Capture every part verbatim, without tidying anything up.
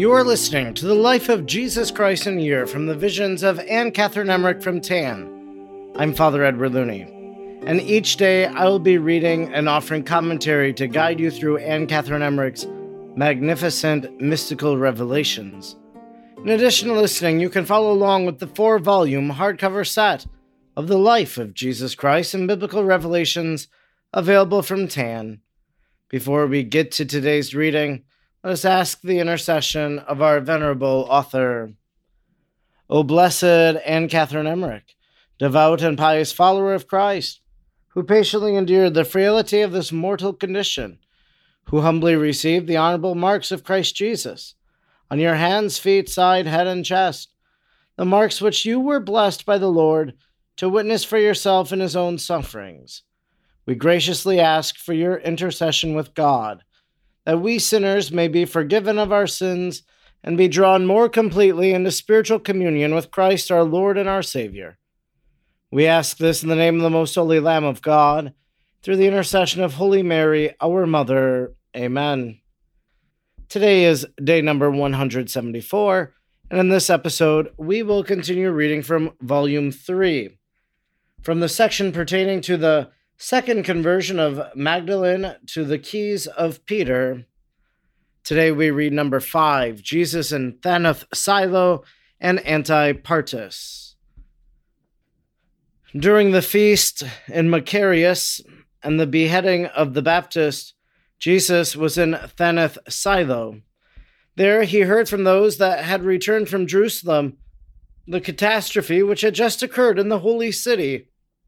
You are listening to the Life of Jesus Christ in a Year from the Visions of Anne Catherine Emmerich from Tan. I'm Father Edward Looney, and each day I will be reading and offering commentary to guide you through Anne Catherine Emmerich's magnificent mystical revelations. In addition to listening, you can follow along with the four-volume hardcover set of the Life of Jesus Christ and Biblical Revelations available from Tan. Before we get to today's reading, let us ask the intercession of our venerable author. O blessed Anne Catherine Emmerich, devout and pious follower of Christ, who patiently endured the frailty of this mortal condition, who humbly received the honorable marks of Christ Jesus on your hands, feet, side, head, and chest, the marks which you were blessed by the Lord to witness for yourself in his own sufferings. We graciously ask for your intercession with God, that we sinners may be forgiven of our sins and be drawn more completely into spiritual communion with Christ our Lord and our Savior. We ask this in the name of the most holy Lamb of God, through the intercession of Holy Mary, our Mother. Amen. Today is day number one hundred seventy-four, and in this episode, we will continue reading from Volume three, from the section pertaining to the second conversion of Magdalene to the keys of Peter. Today we read number five, Jesus in Thanath Silo and Antipartus. During the feast in Macarius and the beheading of the Baptist, Jesus was in Thanath Silo. There he heard from those that had returned from Jerusalem the catastrophe which had just occurred in the holy city.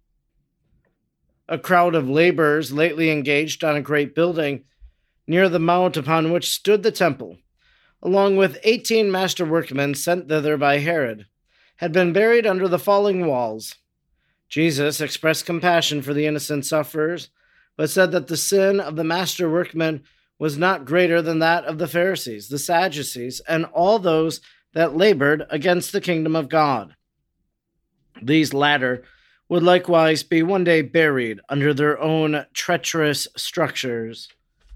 A crowd of laborers lately engaged on a great building near the mount upon which stood the temple, along with eighteen master workmen sent thither by Herod, had been buried under the falling walls. Jesus expressed compassion for the innocent sufferers, but said that the sin of the master workmen was not greater than that of the Pharisees, the Sadducees, and all those that labored against the kingdom of God. These latter would likewise be one day buried under their own treacherous structures.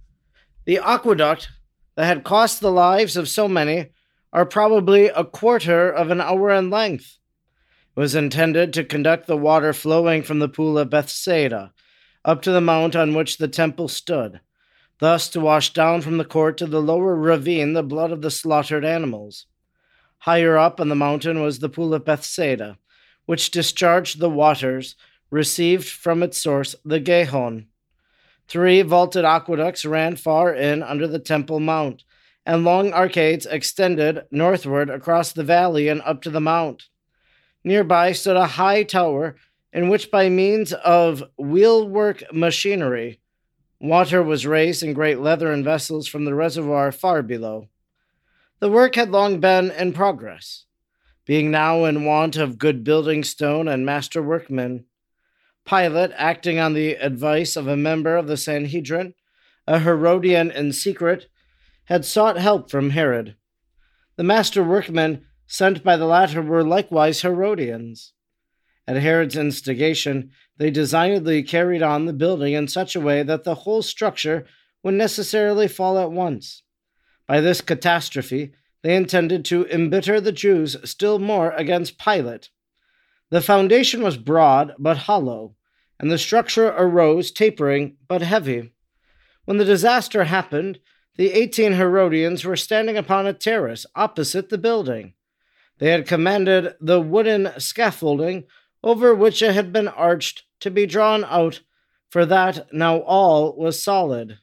The aqueduct that had cost the lives of so many are probably a quarter of an hour in length. It was intended to conduct the water flowing from the pool of Bethsaida up to the mount on which the temple stood, thus to wash down from the court to the lower ravine the blood of the slaughtered animals. Higher up on the mountain was the pool of Bethsaida, which discharged the waters received from its source, the Gihon. Three vaulted aqueducts ran far in under the Temple Mount, and long arcades extended northward across the valley and up to the mount. Nearby stood a high tower in which, by means of wheelwork machinery, water was raised in great leathern vessels from the reservoir far below. The work had long been in progress, being now in want of good building stone and master workmen. Pilate, acting on the advice of a member of the Sanhedrin, a Herodian in secret, had sought help from Herod. The master workmen sent by the latter were likewise Herodians. At Herod's instigation, they designedly carried on the building in such a way that the whole structure would necessarily fall at once. By this catastrophe, they intended to embitter the Jews still more against Pilate. The foundation was broad but hollow, and the structure arose tapering but heavy. When the disaster happened, the eighteen Herodians were standing upon a terrace opposite the building. They had commanded the wooden scaffolding over which it had been arched to be drawn out, for that now all was solid.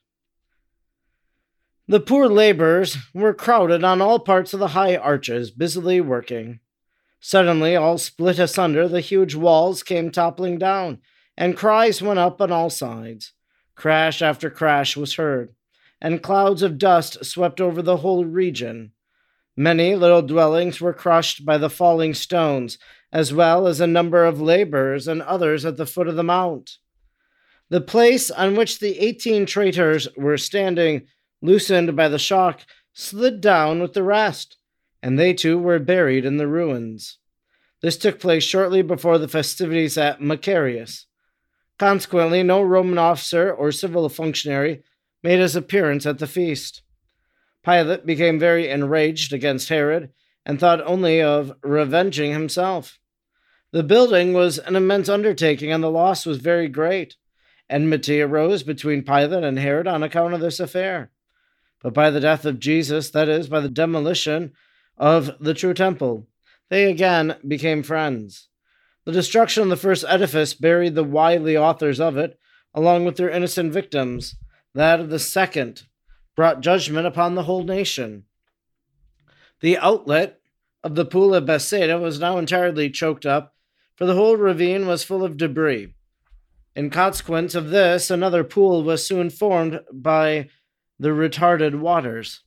The poor laborers were crowded on all parts of the high arches, busily working. Suddenly, all split asunder, the huge walls came toppling down, and cries went up on all sides. Crash after crash was heard, and clouds of dust swept over the whole region. Many little dwellings were crushed by the falling stones, as well as a number of laborers and others at the foot of the mount. The place on which the eighteen traitors were standing, loosened by the shock, slid down with the rest, and they too were buried in the ruins. This took place shortly before the festivities at Macarius. Consequently, no Roman officer or civil functionary made his appearance at the feast. Pilate became very enraged against Herod and thought only of revenging himself. The building was an immense undertaking, and the loss was very great. Enmity arose between Pilate and Herod on account of this affair. But by the death of Jesus, that is, by the demolition of the true temple, they again became friends. The destruction of the first edifice buried the wily authors of it, along with their innocent victims. That of the second brought judgment upon the whole nation. The outlet of the pool of Bethsaida was now entirely choked up, for the whole ravine was full of debris. In consequence of this, another pool was soon formed by the retarded waters.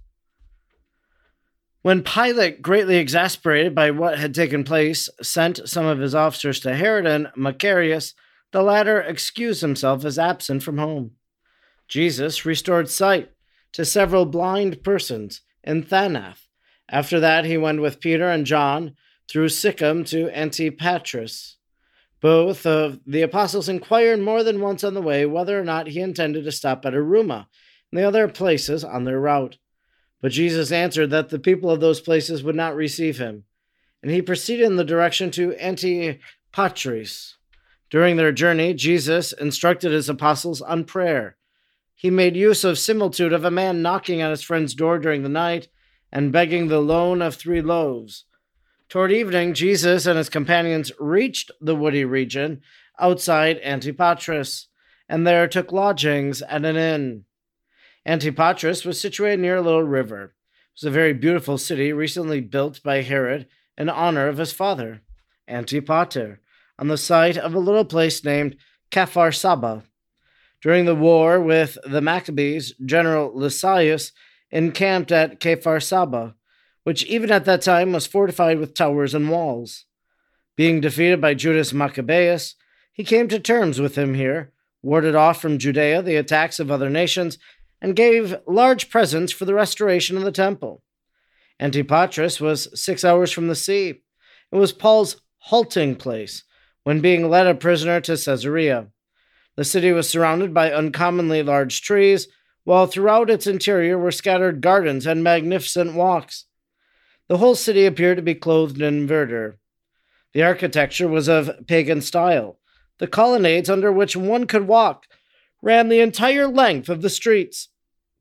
When Pilate, greatly exasperated by what had taken place, sent some of his officers to Herod and Macarius, the latter excused himself as absent from home. Jesus restored sight to several blind persons in Thanath. After that, he went with Peter and John through Sycham to Antipatris. Both of the apostles inquired more than once on the way whether or not he intended to stop at Aruma and the other places on their route. But Jesus answered that the people of those places would not receive him, and he proceeded in the direction to Antipatris. During their journey, Jesus instructed his apostles on prayer. He made use of similitude of a man knocking at his friend's door during the night and begging the loan of three loaves. Toward evening, Jesus and his companions reached the woody region outside Antipatris, and there took lodgings at an inn. Antipatris was situated near a little river. It was a very beautiful city recently built by Herod in honor of his father, Antipater, on the site of a little place named Kfar Saba. During the war with the Maccabees, General Lysias encamped at Kfar Saba, which even at that time was fortified with towers and walls. Being defeated by Judas Maccabeus, he came to terms with him here, warded off from Judea the attacks of other nations, and gave large presents for the restoration of the temple. Antipatris was six hours from the sea. It was Paul's halting place when being led a prisoner to Caesarea. The city was surrounded by uncommonly large trees, while throughout its interior were scattered gardens and magnificent walks. The whole city appeared to be clothed in verdure. The architecture was of pagan style. The colonnades under which one could walk ran the entire length of the streets.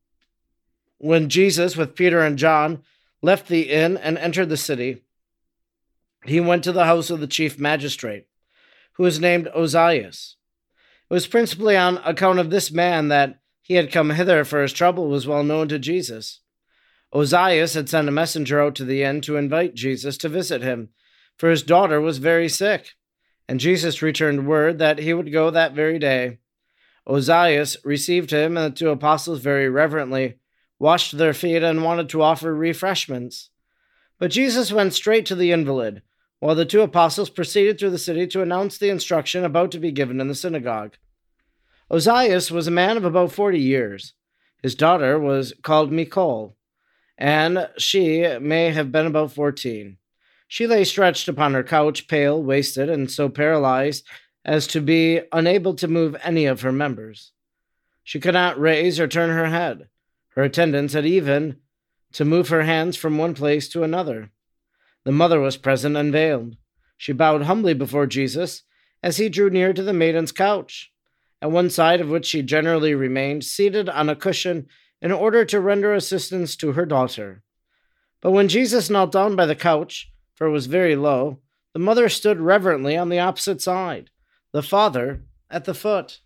When Jesus, with Peter and John, left the inn and entered the city, he went to the house of the chief magistrate, who was named Ozias. It was principally on account of this man that he had come hither, for his trouble was well known to Jesus. Ozias had sent a messenger out to the inn to invite Jesus to visit him, for his daughter was very sick, and Jesus returned word that he would go that very day. Ozias received him and the two apostles very reverently, washed their feet, and wanted to offer refreshments. But Jesus went straight to the invalid, while the two apostles proceeded through the city to announce the instruction about to be given in the synagogue. Ozias was a man of about forty years. His daughter was called Michal, and she may have been about fourteen. She lay stretched upon her couch, pale, wasted, and so paralyzed as to be unable to move any of her members. She could not raise or turn her head. Her attendants had even to move her hands from one place to another. The mother was present and veiled. She bowed humbly before Jesus as he drew near to the maiden's couch, at one side of which she generally remained, seated on a cushion in order to render assistance to her daughter. But when Jesus knelt down by the couch, for it was very low, the mother stood reverently on the opposite side, the father at the foot.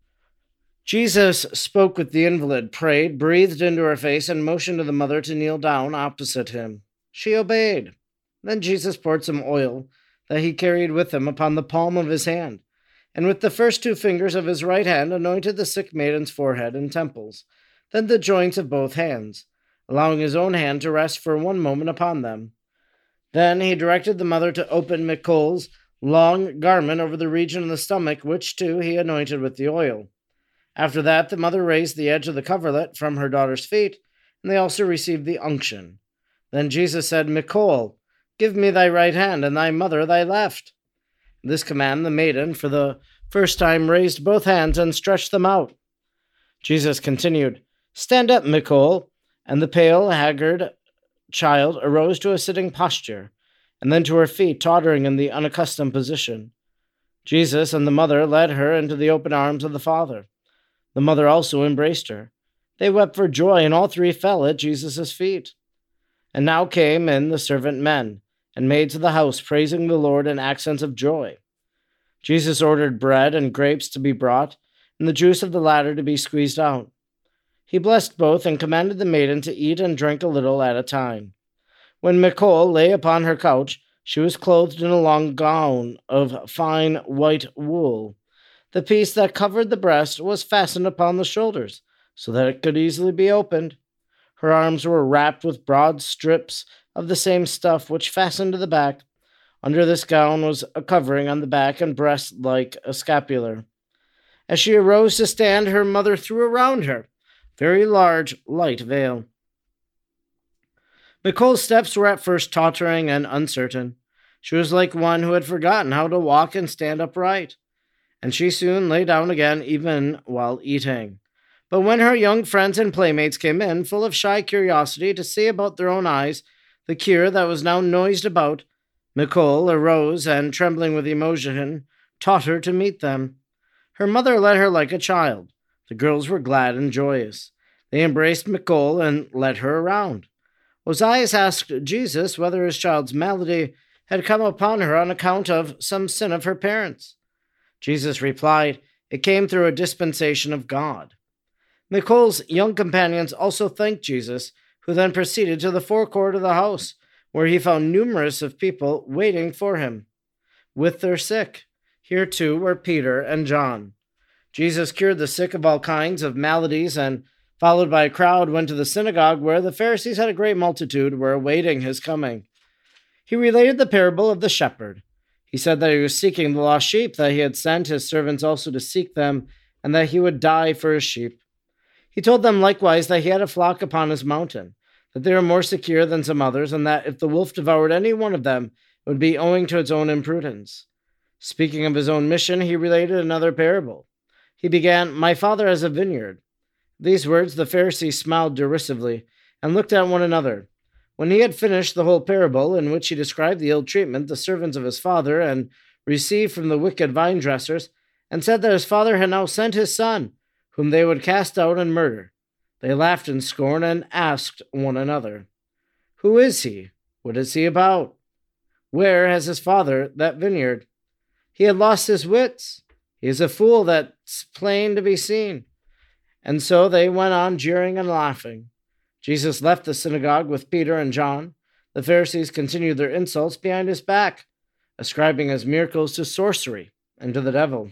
Jesus spoke with the invalid, prayed, breathed into her face, and motioned to the mother to kneel down opposite him. She obeyed. Then Jesus poured some oil that he carried with him upon the palm of his hand, and with the first two fingers of his right hand anointed the sick maiden's forehead and temples, then the joints of both hands, allowing his own hand to rest for one moment upon them. Then he directed the mother to open Michal's long garment over the region of the stomach, which, too, he anointed with the oil. After that, the mother raised the edge of the coverlet from her daughter's feet, and they also received the unction. Then Jesus said, Michal, give me thy right hand, and thy mother thy left. At this command, the maiden, for the first time, raised both hands and stretched them out. Jesus continued, Stand up, Michal, And the pale, haggard child arose to a sitting posture, and then to her feet, tottering in the unaccustomed position. Jesus and the mother led her into the open arms of the Father. The mother also embraced her. They wept for joy, and all three fell at Jesus' feet. And now came in the servant men, and maids of the house, praising the Lord in accents of joy. Jesus ordered bread and grapes to be brought, and the juice of the latter to be squeezed out. He blessed both, and commanded the maiden to eat and drink a little at a time. When Michal lay upon her couch, she was clothed in a long gown of fine white wool. The piece that covered the breast was fastened upon the shoulders, so that it could easily be opened. Her arms were wrapped with broad strips of the same stuff which fastened to the back. Under this gown was a covering on the back and breast like a scapular. As she arose to stand, her mother threw around her a very large, light veil. Michal's steps were at first tottering and uncertain. She was like one who had forgotten how to walk and stand upright, and she soon lay down again even while eating. But when her young friends and playmates came in, full of shy curiosity to see about their own eyes the cure that was now noised about, Michal arose and, trembling with emotion, tottered to meet them. Her mother led her like a child. The girls were glad and joyous. They embraced Michal and led her around. Ozias asked Jesus whether his child's malady had come upon her on account of some sin of her parents. Jesus replied, "It came through a dispensation of God." Michal's young companions also thanked Jesus, who then proceeded to the forecourt of the house, where he found numerous of people waiting for him, with their sick. Here, too, were Peter and John. Jesus cured the sick of all kinds of maladies, and, followed by a crowd, went to the synagogue, where the Pharisees had a great multitude, were awaiting his coming. He related the parable of the shepherd. He said that he was seeking the lost sheep, that he had sent his servants also to seek them, and that he would die for his sheep. He told them likewise that he had a flock upon his mountain, that they were more secure than some others, and that if the wolf devoured any one of them, it would be owing to its own imprudence. Speaking of his own mission, he related another parable. He began, "My father has a vineyard." These words the Pharisees smiled derisively, and looked at one another. When he had finished the whole parable, in which he described the ill treatment the servants of his father and received from the wicked vine-dressers, and said that his father had now sent his son, whom they would cast out and murder, they laughed in scorn and asked one another, "Who is he? What is he about? Where has his father that vineyard? He had lost his wits. He is a fool that's plain to be seen." And so they went on jeering and laughing. Jesus left the synagogue with Peter and John. The Pharisees continued their insults behind his back, ascribing his miracles to sorcery and to the devil.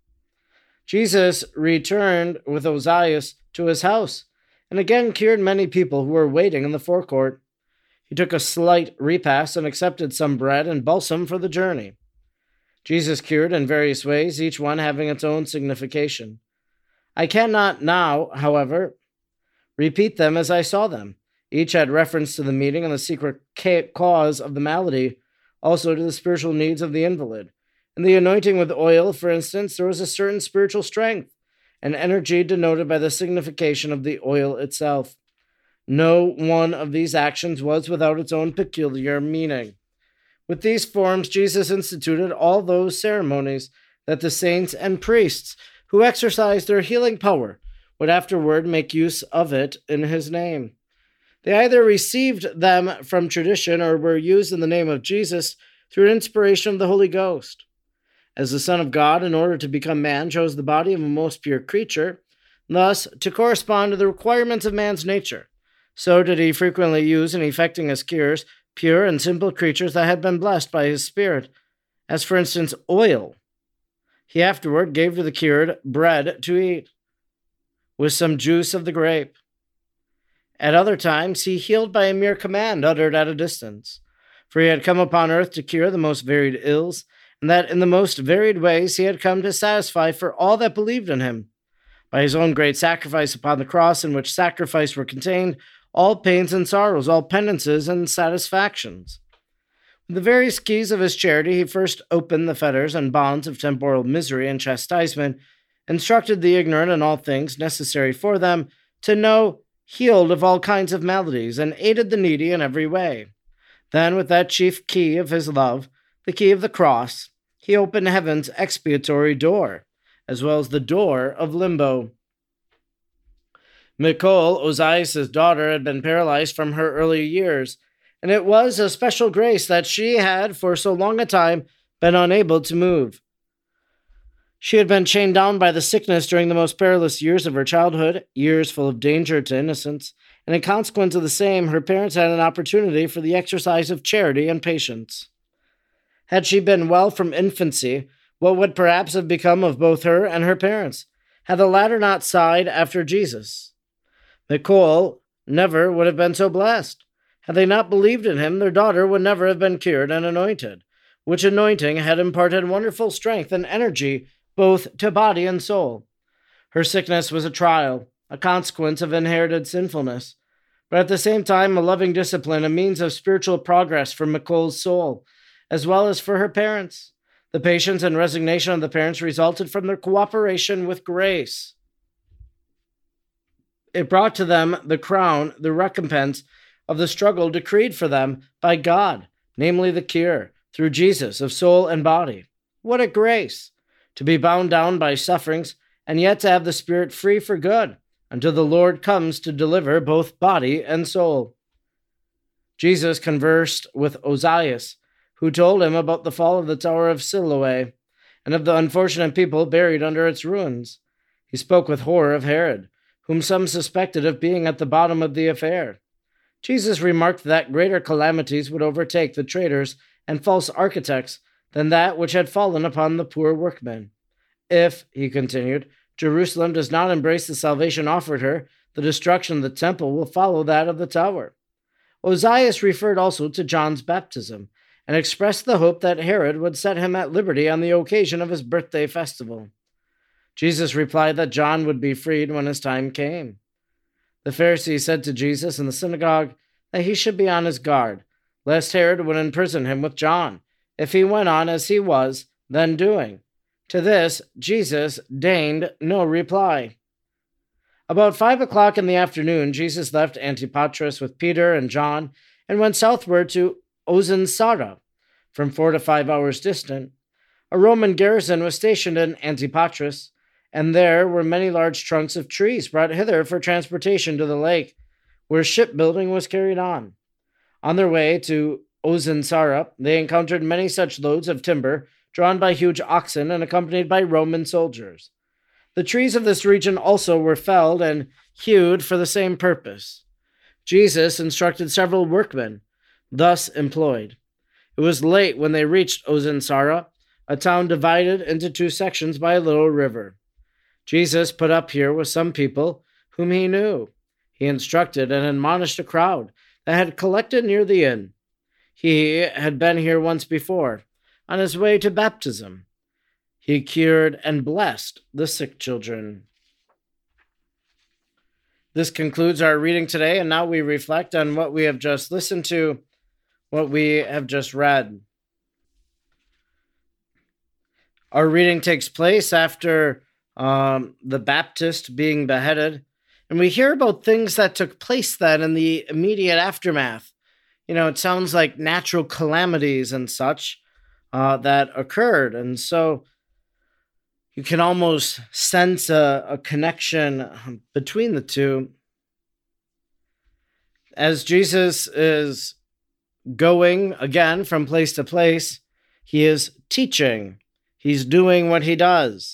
Jesus returned with Ozias to his house, and again cured many people who were waiting in the forecourt. He took a slight repast and accepted some bread and balsam for the journey. Jesus cured in various ways, each one having its own signification. I cannot now, however, repeat them as I saw them. Each had reference to the meeting and the secret cause of the malady, also to the spiritual needs of the invalid. In the anointing with oil, for instance, there was a certain spiritual strength and energy denoted by the signification of the oil itself. No one of these actions was without its own peculiar meaning. With these forms, Jesus instituted all those ceremonies that the saints and priests who exercised their healing power would afterward make use of it in his name. They either received them from tradition or were used in the name of Jesus through inspiration of the Holy Ghost. As the Son of God, in order to become man, chose the body of a most pure creature, thus to correspond to the requirements of man's nature, so did he frequently use in effecting his cures pure and simple creatures that had been blessed by his Spirit, as for instance oil. He afterward gave to the cured bread to eat, with some juice of the grape. At other times he healed by a mere command uttered at a distance, for he had come upon earth to cure the most varied ills, and that in the most varied ways he had come to satisfy for all that believed in him. By his own great sacrifice upon the cross, in which sacrifice were contained all pains and sorrows, all penances and satisfactions. With the various keys of his charity, he first opened the fetters and bonds of temporal misery and chastisement, instructed the ignorant in all things necessary for them to know healed of all kinds of maladies, and aided the needy in every way. Then, with that chief key of his love, the key of the cross, he opened heaven's expiatory door, as well as the door of limbo. Michal, Ozias' daughter, had been paralyzed from her early years, and it was a special grace that she had, for so long a time, been unable to move. She had been chained down by the sickness during the most perilous years of her childhood, years full of danger to innocence, and in consequence of the same, her parents had an opportunity for the exercise of charity and patience. Had she been well from infancy, what would perhaps have become of both her and her parents, had the latter not sighed after Jesus? Michal never would have been so blessed. Had they not believed in him, their daughter would never have been cured and anointed, which anointing had imparted wonderful strength and energy both to body and soul. Her sickness was a trial, a consequence of inherited sinfulness, but at the same time a loving discipline, a means of spiritual progress for Michal's soul, as well as for her parents. The patience and resignation of the parents resulted from their cooperation with grace. It brought to them the crown, the recompense of the struggle decreed for them by God, namely the cure, through Jesus, of soul and body. What a grace! To be bound down by sufferings, and yet to have the spirit free for good, until the Lord comes to deliver both body and soul. Jesus conversed with Ozias, who told him about the fall of the Tower of Siloé, and of the unfortunate people buried under its ruins. He spoke with horror of Herod, whom some suspected of being at the bottom of the affair. Jesus remarked that greater calamities would overtake the traitors and false architects than that which had fallen upon the poor workmen. If, he continued, Jerusalem does not embrace the salvation offered her, the destruction of the temple will follow that of the tower. Ozias referred also to John's baptism, and expressed the hope that Herod would set him at liberty on the occasion of his birthday festival. Jesus replied that John would be freed when his time came. The Pharisees said to Jesus in the synagogue that he should be on his guard, lest Herod would imprison him with John, if he went on as he was then doing. To this, Jesus deigned no reply. About five o'clock in the afternoon, Jesus left Antipatris with Peter and John and went southward to Ozen-Sara, from four to five hours distant. A Roman garrison was stationed in Antipatris, and there were many large trunks of trees brought hither for transportation to the lake, where shipbuilding was carried on. On their way to Ozen-Sara, they encountered many such loads of timber drawn by huge oxen and accompanied by Roman soldiers. The trees of this region also were felled and hewed for the same purpose. Jesus instructed several workmen, thus employed. It was late when they reached Ozen-Sara, a town divided into two sections by a little river. Jesus put up here with some people whom he knew. He instructed and admonished a crowd that had collected near the inn. He had been here once before, on his way to baptism. He cured and blessed the sick children. This concludes our reading today, and now we reflect on what we have just listened to, what we have just read. Our reading takes place after um, the Baptist being beheaded, and we hear about things that took place then in the immediate aftermath. You know, it sounds like natural calamities and such uh, that occurred. And so you can almost sense a, a connection between the two. As Jesus is going again from place to place, he is teaching. He's doing what he does.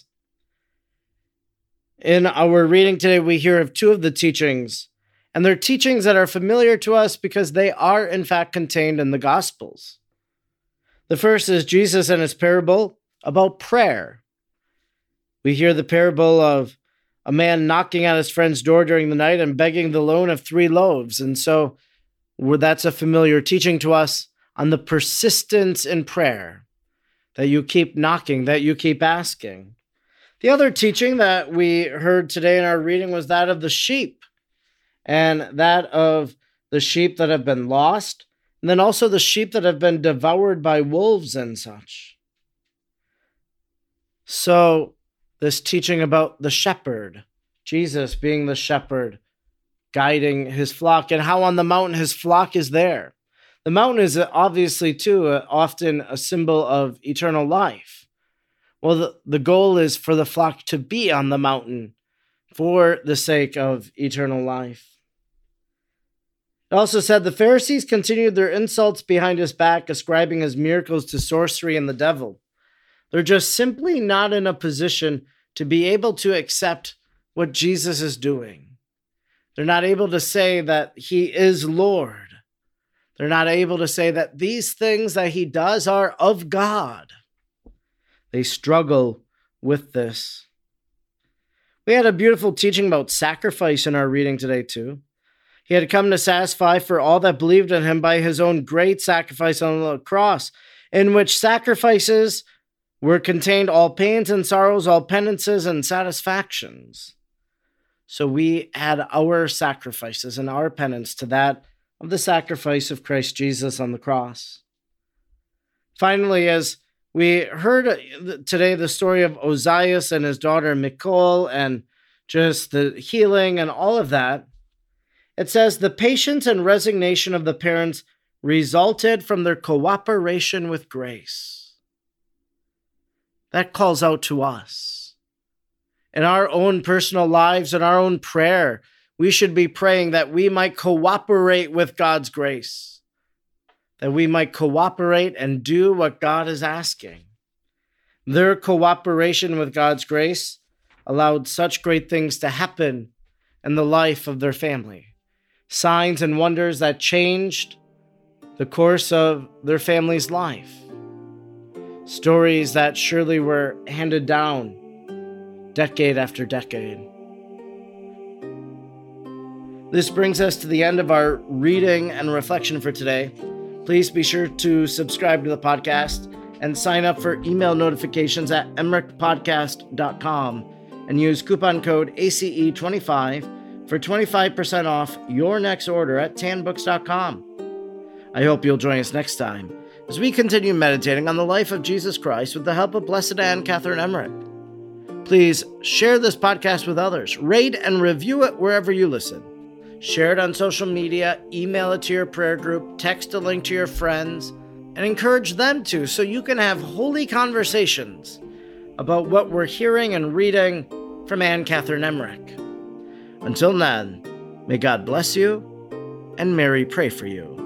In our reading today, we hear of two of the teachings. And they're teachings that are familiar to us because they are, in fact, contained in the Gospels. The first is Jesus and his parable about prayer. We hear the parable of a man knocking at his friend's door during the night and begging the loan of three loaves. And so that's a familiar teaching to us on the persistence in prayer, that you keep knocking, that you keep asking. The other teaching that we heard today in our reading was that of the sheep, and that of the sheep that have been lost, and then also the sheep that have been devoured by wolves and such. So, this teaching about the shepherd, Jesus being the shepherd, guiding his flock, and how on the mountain his flock is there. The mountain is obviously, too, uh, often a symbol of eternal life. Well, the, the goal is for the flock to be on the mountain for the sake of eternal life. It also said the Pharisees continued their insults behind his back, ascribing his miracles to sorcery and the devil. They're just simply not in a position to be able to accept what Jesus is doing. They're not able to say that he is Lord. They're not able to say that these things that he does are of God. They struggle with this. We had a beautiful teaching about sacrifice in our reading today, too. He had come to satisfy for all that believed in him by his own great sacrifice on the cross, in which sacrifices were contained all pains and sorrows, all penances and satisfactions. So we add our sacrifices and our penance to that of the sacrifice of Christ Jesus on the cross. Finally, as we heard today the story of Ozias and his daughter Michal and just the healing and all of that, it says the patience and resignation of the parents resulted from their cooperation with grace. That calls out to us. In our own personal lives, in our own prayer, we should be praying that we might cooperate with God's grace, that we might cooperate and do what God is asking. Their cooperation with God's grace allowed such great things to happen in the life of their family. Signs and wonders that changed the course of their family's life. Stories that surely were handed down decade after decade. This brings us to the end of our reading and reflection for today. Please be sure to subscribe to the podcast and sign up for email notifications at emmerich podcast dot com and use coupon code A C E twenty-five for twenty-five percent off your next order at tan books dot com. I hope you'll join us next time as we continue meditating on the life of Jesus Christ with the help of Blessed Anne Catherine Emmerich. Please share this podcast with others. Rate and review it wherever you listen. Share it on social media, email it to your prayer group, text a link to your friends, and encourage them to so you can have holy conversations about what we're hearing and reading from Anne Catherine Emmerich. Until then, may God bless you and Mary pray for you.